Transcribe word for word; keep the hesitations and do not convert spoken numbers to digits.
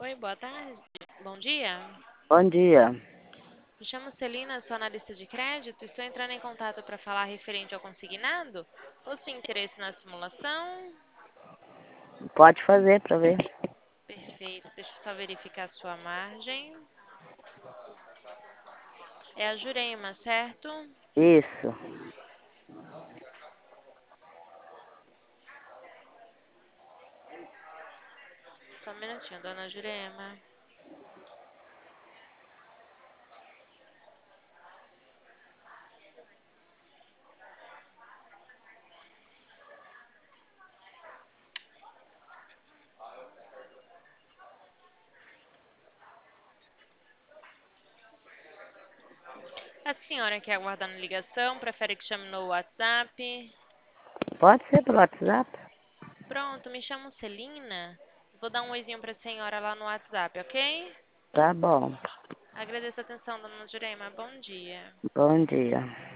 Oi, boa tarde. Bom dia. Bom dia. Me chamo Celina, sou analista de crédito. Estou entrando em contato para falar referente ao consignado. Possui interesse na simulação? Pode fazer para ver. Perfeito. Deixa eu só verificar a sua margem. É a Jurema, certo? Isso. Só um minutinho, dona Jurema. A senhora quer aguardar na ligação? Prefere que chame no WhatsApp? Pode ser pelo WhatsApp? Pronto, me chamo Celina. Vou dar um oizinho para a senhora lá no WhatsApp, ok? Tá bom. Agradeço a atenção, dona Jurema. Bom dia. Bom dia.